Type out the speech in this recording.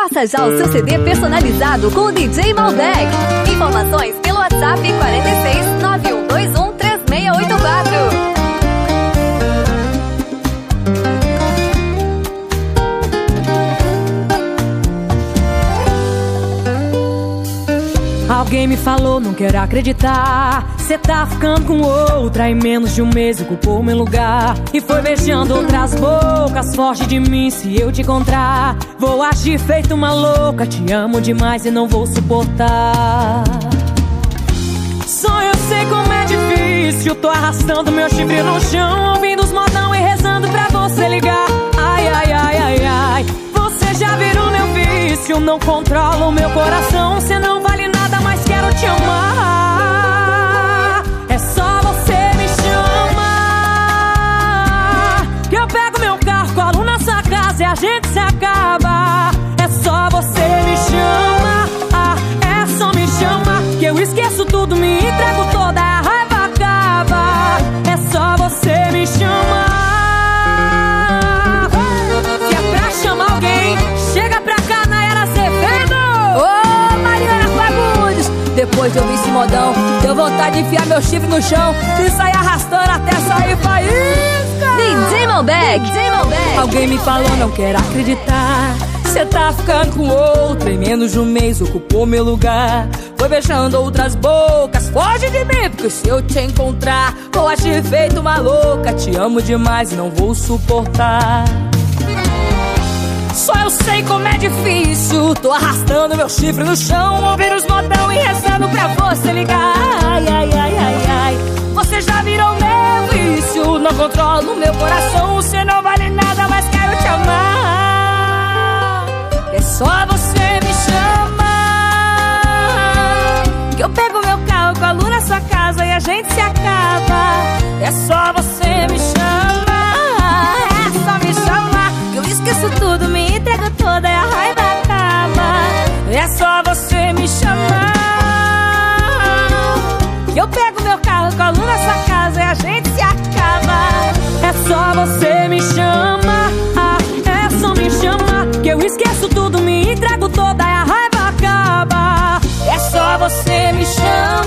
Faça já o seu CD personalizado com o DJ Malbec. Informações pelo WhatsApp 46 9121 3684. Alguém me falou, não quero acreditar. Cê tá ficando com outra. Em menos de um mês ocupou meu lugar e foi beijando outras bocas. Foge de mim se eu te encontrar. Vou agir feito uma louca. Te amo demais e não vou suportar. Só eu sei como é difícil. Tô arrastando meu chifre no chão, ouvindo os modão e rezando pra você ligar. Ai, ai, ai, ai, ai. Você já virou meu vício. Não controla o meu coração. Cê não vale nada, mas quero te amar. É só você me chamar, que eu pego meu carro, colo na sua casa e a gente se acaba. É só você me chamar, é só me chamar, que eu esqueço tudo, me entrego toda, a raiva acaba. É só você me chamar. Se é pra chamar alguém, chega pra cá na Era Azevedo. Ô, Mariana Fagundes, depois de ouvir esse modão, deu vontade de enfiar meu chifre no chão e sair arrastando até sair faísca. DJ Malbec, DJ Malbec. Alguém me falou, não quero acreditar. Cê tá ficando com outra. Em menos de um mês ocupou meu lugar. Foi beijando outras bocas. Foge de mim, porque se eu te encontrar vou agir feito uma louca. Te amo demais e não vou suportar. Só eu sei como é difícil. Tô arrastando meu chifre no chão, ouvindo os modão e rezando pra você ligar. Ai, ai, ai, ai, ai. Você já virou meu vício. Não controlo meu coração. Você não vale nada, mas quero te amar. É só você me chamar, que eu pego meu carro, colo na sua casa e a gente se acaba. É só você me chamar, é só me chamar, que eu esqueço tudo, me entrego toda e a raiva acaba. É só você me chamar, que eu pego meu carro, colo na sua casa e a gente se acaba. É só você me chamar, é só me chamar, que eu esqueço tudo, me entrego toda e a raiva acaba. É só você me chamar.